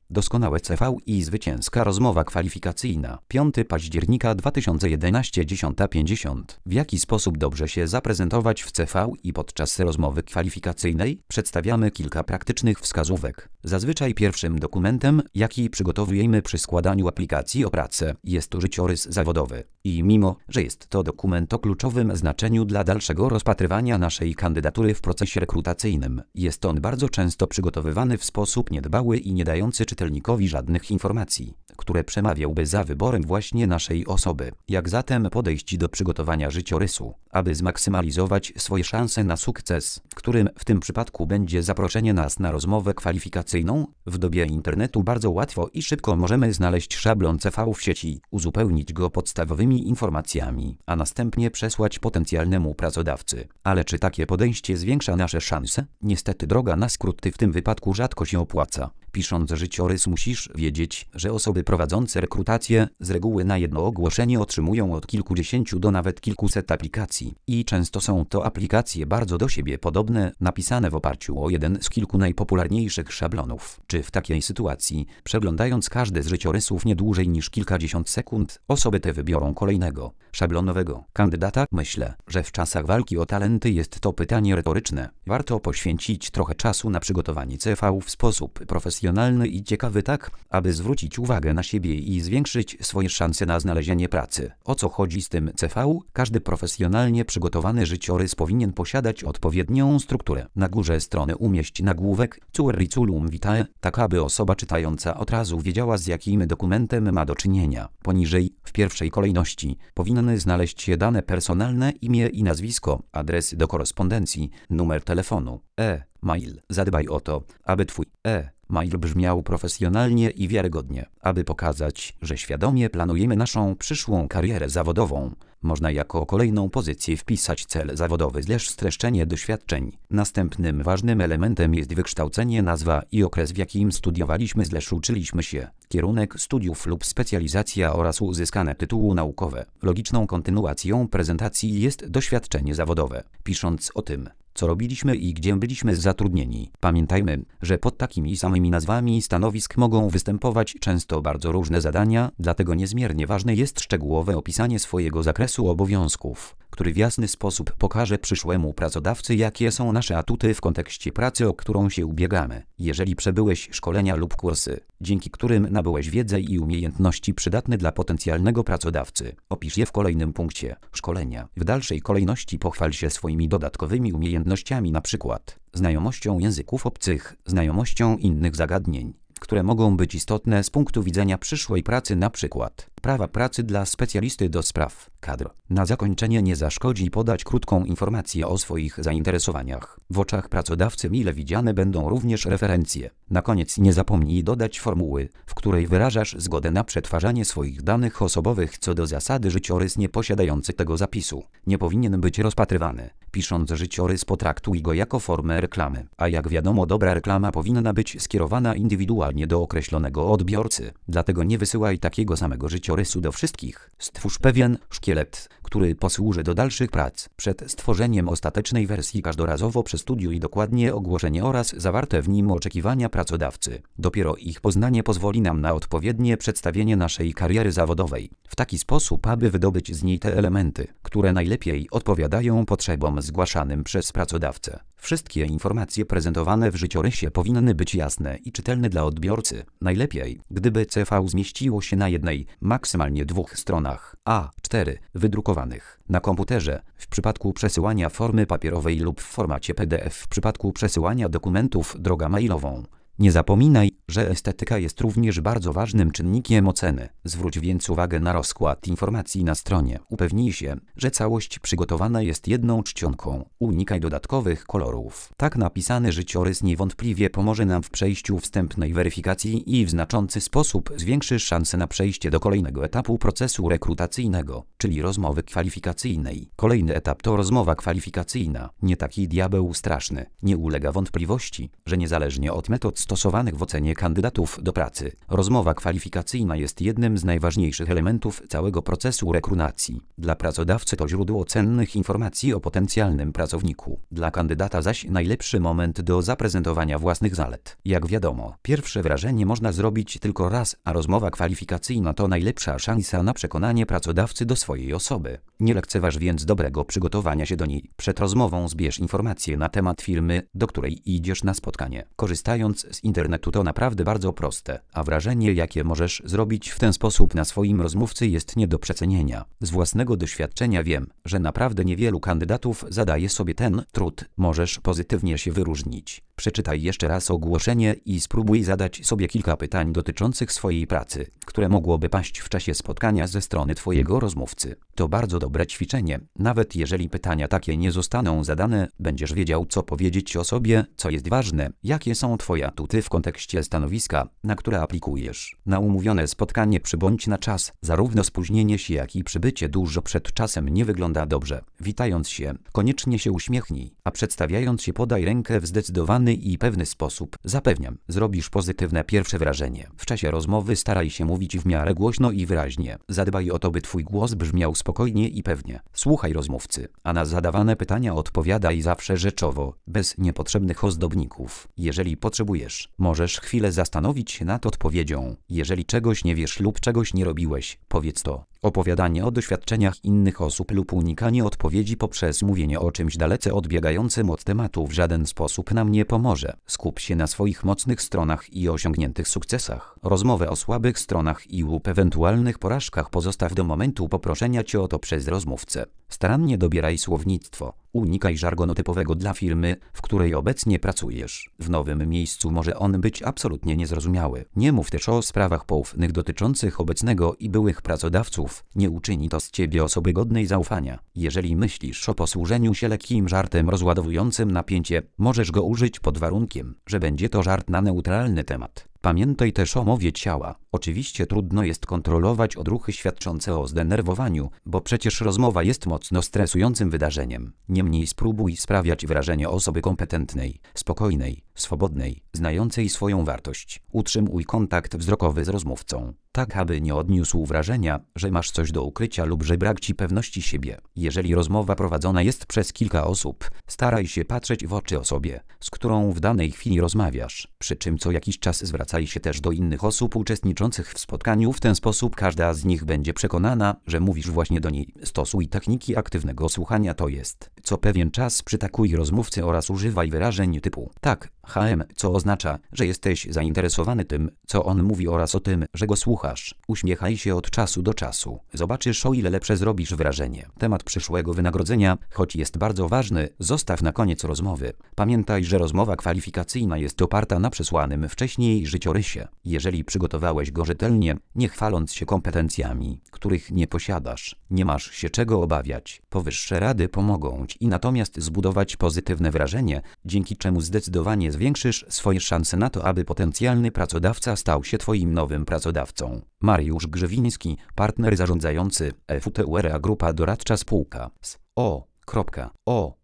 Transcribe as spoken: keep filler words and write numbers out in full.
Doskonałe C V i zwycięska rozmowa kwalifikacyjna. piątego października dwa tysiące jedenastego, dziesiąta pięćdziesiąt. W jaki sposób dobrze się zaprezentować w C V i podczas rozmowy kwalifikacyjnej? Przedstawiamy kilka praktycznych wskazówek. Zazwyczaj pierwszym dokumentem, jaki przygotowujemy przy składaniu aplikacji o pracę, jest to życiorys zawodowy. I mimo, że jest to dokument o kluczowym znaczeniu dla dalszego rozpatrywania naszej kandydatury w procesie rekrutacyjnym, jest on bardzo często przygotowywany w sposób niedbały i nie dający czytelnikowi żadnych informacji, które przemawiałby za wyborem właśnie naszej osoby. Jak zatem podejść do przygotowania życiorysu, aby zmaksymalizować swoje szanse na sukces, którym w tym przypadku będzie zaproszenie nas na rozmowę kwalifikacyjną? W dobie internetu bardzo łatwo i szybko możemy znaleźć szablon C V w sieci, uzupełnić go podstawowymi informacjami, a następnie przesłać potencjalnemu pracodawcy. Ale czy takie podejście zwiększa nasze szanse? Niestety droga na skróty w tym wypadku rzadko się opłaca. Pisząc życiorys musisz wiedzieć, że osoby prowadzące rekrutację z reguły na jedno ogłoszenie otrzymują od kilkudziesięciu do nawet kilkuset aplikacji. I często są to aplikacje bardzo do siebie podobne, napisane w oparciu o jeden z kilku najpopularniejszych szablonów. Czy w takiej sytuacji, przeglądając każdy z życiorysów nie dłużej niż kilkadziesiąt sekund, osoby te wybiorą kolejnego, szablonowego kandydata? Myślę, że w czasach walki o talenty jest to pytanie retoryczne. Warto poświęcić trochę czasu na przygotowanie C V w sposób profesjonalny i ciekawy, tak, aby zwrócić uwagę na siebie i zwiększyć swoje szanse na znalezienie pracy. O co chodzi z tym C V? Każdy profesjonalnie przygotowany życiorys powinien posiadać odpowiednią strukturę. Na górze strony umieść nagłówek Curriculum vitae, tak aby osoba czytająca od razu wiedziała, z jakim dokumentem ma do czynienia. Poniżej, w pierwszej kolejności, powinny znaleźć się dane personalne, imię i nazwisko, adres do korespondencji, numer telefonu, e-mail. Zadbaj o to, aby twój e mail brzmiał profesjonalnie i wiarygodnie. Aby pokazać, że świadomie planujemy naszą przyszłą karierę zawodową, można jako kolejną pozycję wpisać cel zawodowy zleż streszczenie doświadczeń. Następnym ważnym elementem jest wykształcenie, nazwa i okres, w jakim studiowaliśmy zleż uczyliśmy się, kierunek studiów lub specjalizacja oraz uzyskane tytuły naukowe. Logiczną kontynuacją prezentacji jest doświadczenie zawodowe. Pisząc o tym, co robiliśmy i gdzie byliśmy zatrudnieni, pamiętajmy, że pod takimi samymi nazwami stanowisk mogą występować często bardzo różne zadania, dlatego niezmiernie ważne jest szczegółowe opisanie swojego zakresu obowiązków, który w jasny sposób pokaże przyszłemu pracodawcy, jakie są nasze atuty w kontekście pracy, o którą się ubiegamy. Jeżeli przebyłeś szkolenia lub kursy, dzięki którym nabyłeś wiedzę i umiejętności przydatne dla potencjalnego pracodawcy, opisz je w kolejnym punkcie szkolenia. W dalszej kolejności pochwal się swoimi dodatkowymi umiejętnościami, np. znajomością języków obcych, znajomością innych zagadnień, które mogą być istotne z punktu widzenia przyszłej pracy, np. prawa pracy dla specjalisty do spraw kadr. Na zakończenie nie zaszkodzi podać krótką informację o swoich zainteresowaniach. W oczach pracodawcy mile widziane będą również referencje. Na koniec nie zapomnij dodać formuły, w której wyrażasz zgodę na przetwarzanie swoich danych osobowych. Co do zasady, życiorys nieposiadający tego zapisu nie powinien być rozpatrywany. Pisząc życiorys, potraktuj go jako formę reklamy. A jak wiadomo, dobra reklama powinna być skierowana indywidualnie do określonego odbiorcy. Dlatego nie wysyłaj takiego samego życiorysu do wszystkich. Stwórz pewien szkielet, który posłuży do dalszych prac. Przed stworzeniem ostatecznej wersji każdorazowo przestudiuj dokładnie ogłoszenie oraz zawarte w nim oczekiwania pracodawcy. Dopiero ich poznanie pozwoli nam na odpowiednie przedstawienie naszej kariery zawodowej, w taki sposób, aby wydobyć z niej te elementy, które najlepiej odpowiadają potrzebom zgłaszanym przez pracodawcę. Wszystkie informacje prezentowane w życiorysie powinny być jasne i czytelne dla odbiorcy. Najlepiej, gdyby C V zmieściło się na jednej, maksymalnie dwóch stronach A cztery wydrukowanych na komputerze, w przypadku przesyłania formy papierowej lub w formacie P D F w przypadku przesyłania dokumentów drogą mailową. Nie zapominaj, że estetyka jest również bardzo ważnym czynnikiem oceny. Zwróć więc uwagę na rozkład informacji na stronie. Upewnij się, że całość przygotowana jest jedną czcionką. Unikaj dodatkowych kolorów. Tak napisany życiorys niewątpliwie pomoże nam w przejściu wstępnej weryfikacji i w znaczący sposób zwiększy szanse na przejście do kolejnego etapu procesu rekrutacyjnego, czyli rozmowy kwalifikacyjnej. Kolejny etap to rozmowa kwalifikacyjna. Nie taki diabeł straszny. Nie ulega wątpliwości, że niezależnie od metod stosowanych w ocenie kandydatów do pracy. Rozmowa kwalifikacyjna jest jednym z najważniejszych elementów całego procesu rekrutacji. Dla pracodawcy to źródło cennych informacji o potencjalnym pracowniku. Dla kandydata zaś najlepszy moment do zaprezentowania własnych zalet. Jak wiadomo, pierwsze wrażenie można zrobić tylko raz, a rozmowa kwalifikacyjna to najlepsza szansa na przekonanie pracodawcy do swojej osoby. Nie lekceważ więc dobrego przygotowania się do niej. Przed rozmową zbierz informacje na temat firmy, do której idziesz na spotkanie. Korzystając z internetu to naprawdę bardzo proste, a wrażenie, jakie możesz zrobić w ten sposób na swoim rozmówcy, jest nie do przecenienia. Z własnego doświadczenia wiem, że naprawdę niewielu kandydatów zadaje sobie ten trud. Możesz pozytywnie się wyróżnić. Przeczytaj jeszcze raz ogłoszenie i spróbuj zadać sobie kilka pytań dotyczących swojej pracy, które mogłoby paść w czasie spotkania ze strony twojego rozmówcy. To bardzo dobre ćwiczenie. Nawet jeżeli pytania takie nie zostaną zadane, będziesz wiedział, co powiedzieć o sobie, co jest ważne, jakie są twoje atuty w kontekście stanowiska, na które aplikujesz. Na umówione spotkanie przybądź na czas. Zarówno spóźnienie się, jak i przybycie dużo przed czasem nie wygląda dobrze. Witając się, koniecznie się uśmiechnij, a przedstawiając się podaj rękę w zdecydowany i pewny sposób. Zapewniam, zrobisz pozytywne pierwsze wrażenie. W czasie rozmowy staraj się mówić w miarę głośno i wyraźnie. Zadbaj o to, by twój głos brzmiał spokojnie i pewnie. Słuchaj rozmówcy, a na zadawane pytania odpowiadaj zawsze rzeczowo, bez niepotrzebnych ozdobników. Jeżeli potrzebujesz, możesz chwilę zastanowić się nad odpowiedzią. Jeżeli czegoś nie wiesz lub czegoś nie robiłeś, powiedz to. Opowiadanie o doświadczeniach innych osób lub unikanie odpowiedzi poprzez mówienie o czymś dalece odbiegającym od tematu w żaden sposób nam nie pomoże. Skup się na swoich mocnych stronach i osiągniętych sukcesach. Rozmowę o słabych stronach i lub ewentualnych porażkach pozostaw do momentu poproszenia cię o to przez rozmówcę. Starannie dobieraj słownictwo. Unikaj żargonu typowego dla firmy, w której obecnie pracujesz. W nowym miejscu może on być absolutnie niezrozumiały. Nie mów też o sprawach poufnych dotyczących obecnego i byłych pracodawców. Nie uczyni to z ciebie osoby godnej zaufania. Jeżeli myślisz o posłużeniu się lekkim żartem rozładowującym napięcie, możesz go użyć pod warunkiem, że będzie to żart na neutralny temat. Pamiętaj też o mowie ciała. Oczywiście trudno jest kontrolować odruchy świadczące o zdenerwowaniu, bo przecież rozmowa jest mocno stresującym wydarzeniem. Niemniej spróbuj sprawiać wrażenie osoby kompetentnej, spokojnej, swobodnej, znającej swoją wartość. Utrzymuj kontakt wzrokowy z rozmówcą, tak aby nie odniósł wrażenia, że masz coś do ukrycia lub że brak ci pewności siebie. Jeżeli rozmowa prowadzona jest przez kilka osób, staraj się patrzeć w oczy osobie, z którą w danej chwili rozmawiasz, przy czym co jakiś czas zwracaj się też do innych osób uczestniczących w spotkaniu. W ten sposób każda z nich będzie przekonana, że mówisz właśnie do niej. Stosuj techniki aktywnego słuchania, to jest co pewien czas przytakuj rozmówcy oraz używaj wyrażeń typu tak, H M, co oznacza, że jesteś zainteresowany tym, co on mówi oraz o tym, że go słuchasz. Uśmiechaj się od czasu do czasu. Zobaczysz, o ile lepsze zrobisz wrażenie. Temat przyszłego wynagrodzenia, choć jest bardzo ważny, zostaw na koniec rozmowy. Pamiętaj, że rozmowa kwalifikacyjna jest oparta na przesłanym wcześniej życiorysie. Jeżeli przygotowałeś go rzetelnie, nie chwaląc się kompetencjami, których nie posiadasz, nie masz się czego obawiać. Powyższe rady pomogą ci natomiast zbudować pozytywne wrażenie, dzięki czemu zdecydowanie zwiększysz swoje szanse na to, aby potencjalny pracodawca stał się twoim nowym pracodawcą. Mariusz Grzewiński, partner zarządzający F U T U R A Grupa Doradcza Spółka z o. O.